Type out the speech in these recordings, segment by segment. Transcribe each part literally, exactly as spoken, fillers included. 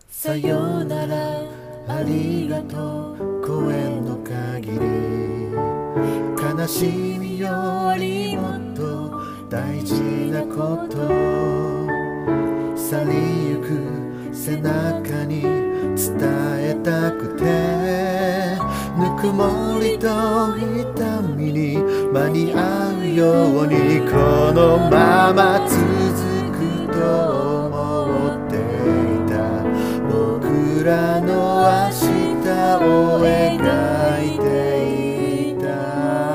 さよならありがとう声の限り、悲しみよりもっと大事なこと、去りゆく背中に伝えたくて、ぬくもりと痛みに間に合うように、このまま続くと思っていた僕らの明日を描いていた、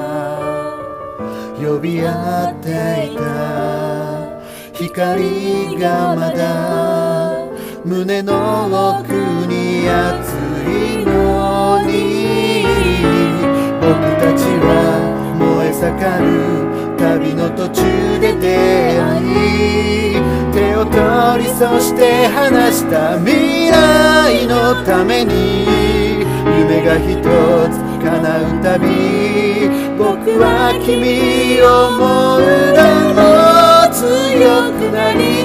呼び合っていた光がまだ胸の奥に熱いのに、僕たちは燃え盛る旅の途中で出会い、手を取りそして離した未来のために、夢が一つ叶うたび僕は君を思うだろう、強くなり